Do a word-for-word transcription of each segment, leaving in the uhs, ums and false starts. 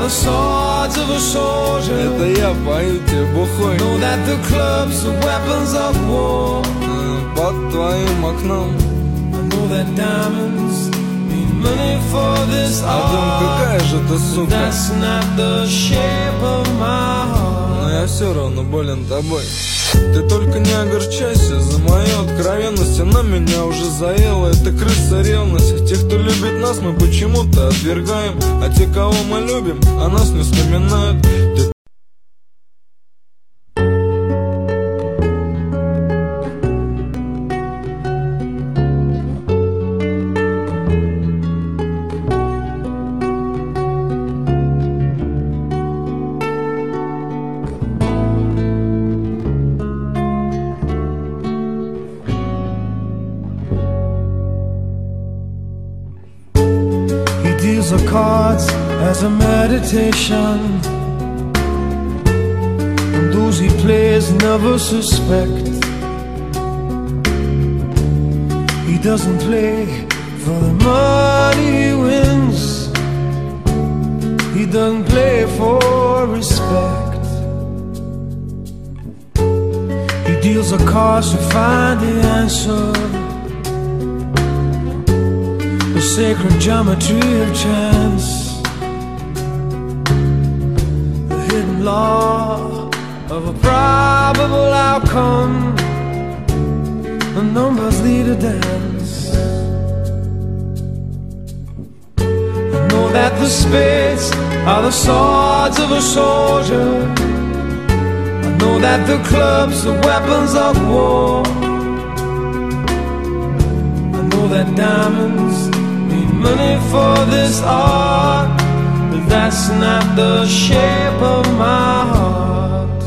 the swords of a soldier. Это я пою тебе бухой. Know that the clubs are weapons of war. Под твоим окном. I know that diamonds mean money for this Артем, какая art. же ты сука. That's not the shape of my heart. Но я все равно болен тобой. Ты только не огорчайся за мою откровенность. Она меня уже заела, это крыса ревность. Тех, кто любит нас, мы почему-то отвергаем. А те, кого мы любим, о нас не вспоминают. Ты deals the cards as a meditation, and those he plays never suspect. He doesn't play for the money he wins. He doesn't play for respect. He deals the cards to find the answer, the sacred geometry of chance, the hidden law of a probable outcome. The numbers lead a dance. I know that the spades are the swords of a soldier. I know that the clubs are weapons of war. I know that diamonds money for this art, but that's not the shape of my heart.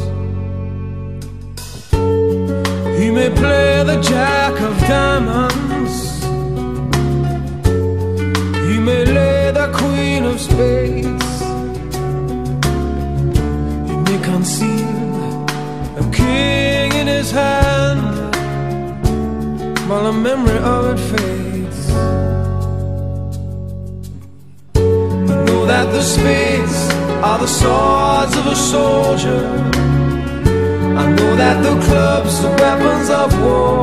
He may play the jack of diamonds, he may lay the queen of spades, he may conceal a king in his hand while the memory of it fades. That the spades are the swords of a soldier. I know that the clubs are weapons of war.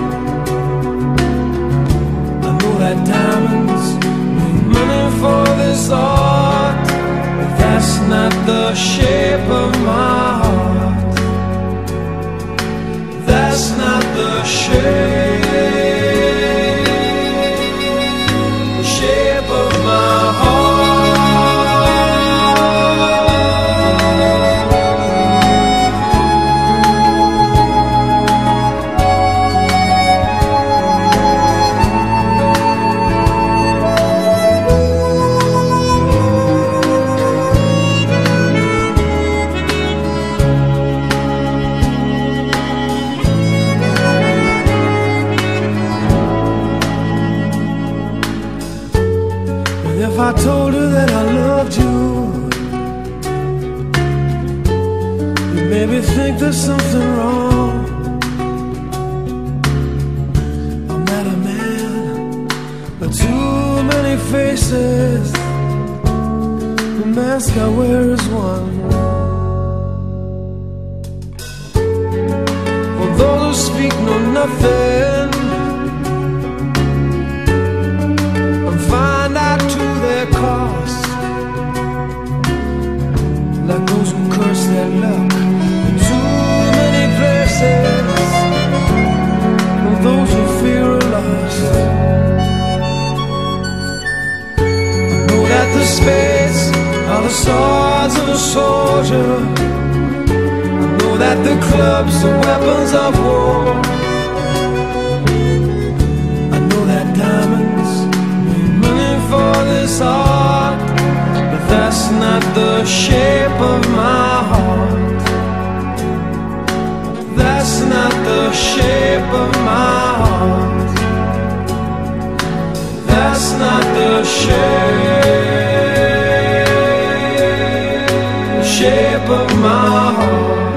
I know that diamonds need money for this art, but that's not the shape of my heart. That's not the shape, the shape of my heart. If I told her that I loved you, you maybe think there's something wrong. I'm not a man, but too many faces. The mask I wear is one. For those who speak know nothing and find out to their cost, like those who curse their luck in too many places, or those who fear are lost. I know that the spades are the swords of a soldier. I know that the clubs are weapons of war. I know that diamonds need money for this art, but that's not the shape of my heart. That's not the shape of my heart. That's not the shape, shape of my heart.